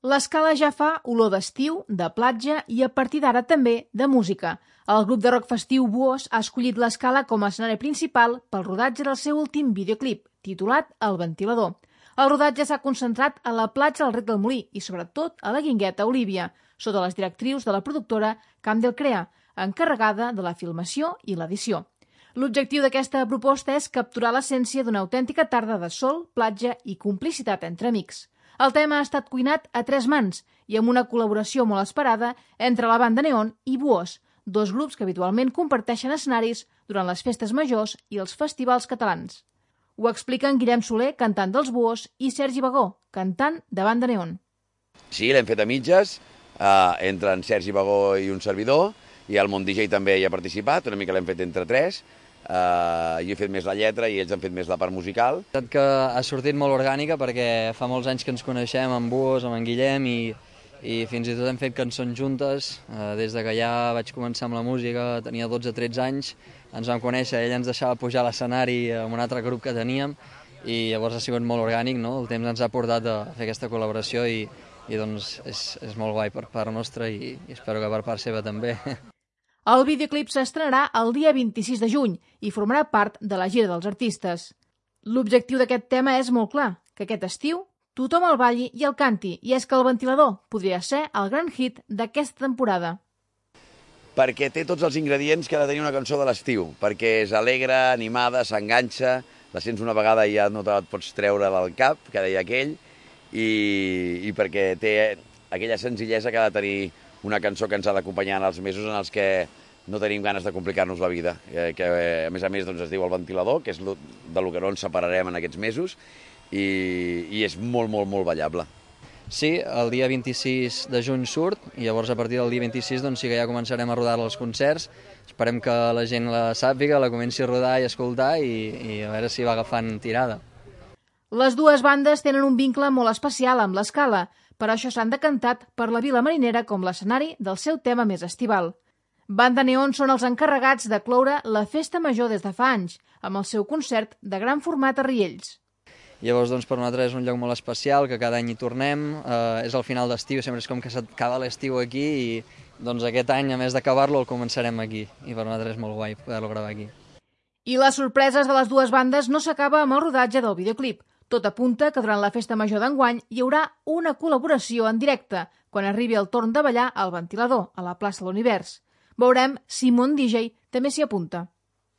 L'escala ja fa olor d'estiu, de platja i a partir d'ara també de música. El grup de rock festiu Buos ha escollit l'escala com a escenari principal pel rodatge del seu últim videoclip, titulat El ventilador. El rodatge s'ha concentrat a la platja del Rec del Molí i sobretot a la Guingueta Olívia, sota les directrius de la productora Camp del Crea, encarregada de la filmació i l'edició. L'objectiu d'aquesta proposta és capturar l'essència d'una autèntica tarda de sol, platja i complicitat entre amics. El tema ha estat cuinat a 3 mans i amb una col·laboració molt esperada entre la banda Neon i Buos, dos grups que habitualment comparteixen escenaris durant les festes majors i els festivals catalans. Ho expliquen Guillem Soler, cantant dels Buos, i Sergi Bagó, cantant de banda Neon. Sí, l'hem fet a mitges, entre en Sergi Bagó i un servidor, i el Mont DJ també hi ha participat, una mica l'hem fet entre 3, jo he fet més la lletra i ells han fet més la part musical. Que ha sortit molt orgànica perquè fa molts anys que ens coneixem amb Buos, amb en Guillem i fins i tot hem fet cançons juntes. Des de que ja vaig començar amb la música, tenia 12-13 anys, ens vam conèixer, ell ens deixava pujar a l'escenari amb un altre grup que teníem i llavors ha sigut molt orgànic, no? El temps ens ha portat a fer aquesta col·laboració i doncs és molt guai per part nostra i espero que per part seva també. El videoclip s'estrenarà el dia 26 de juny i formarà part de la gira dels artistes. L'objectiu d'aquest tema és molt clar, que aquest estiu tothom el balli i el canti, i és que El ventilador podria ser el gran hit d'aquesta temporada. Perquè té tots els ingredients que ha de tenir una cançó de l'estiu, perquè és alegre, animada, s'enganxa, la sents una vegada i ja no te la pots treure del cap, que deia aquell, i perquè té aquella senzillesa que ha de tenir una cançó que ens ha d'acompanyar en els mesos en els que no tenim ganes de complicar-nos la vida, que a més doncs, es diu El ventilador, que és de lo que no ens separarem en aquests mesos, i és molt, molt, molt ballable. Sí, el dia 26 de juny surt, i llavors a partir del dia 26 doncs, sí que ja començarem a rodar els concerts. Esperem que la gent la sàpiga, la comenci a rodar i a escoltar, i a veure si va agafant tirada. Les dues bandes tenen un vincle molt especial amb l'escala, per això s'han decantat per la Vila Marinera com l'escenari del seu tema més estival. Banda Neon són els encarregats de cloure la festa major des de fa anys, amb el seu concert de gran format a Riells. Llavors, doncs, per nosaltres és un lloc molt especial, que cada any hi tornem, és el final d'estiu, sempre és com que s'acaba l'estiu aquí, i doncs aquest any, a més d'acabar-lo, el començarem aquí, i per nosaltres és molt guai poder-lo gravar aquí. I les sorpreses de les dues bandes no s'acaba amb el rodatge del videoclip. Tot apunta que durant la festa major d'enguany hi haurà una col·laboració en directe quan arribi el torn de ballar al ventilador a la plaça de l'Univers. Veurem si Mont DJ també s'hi apunta.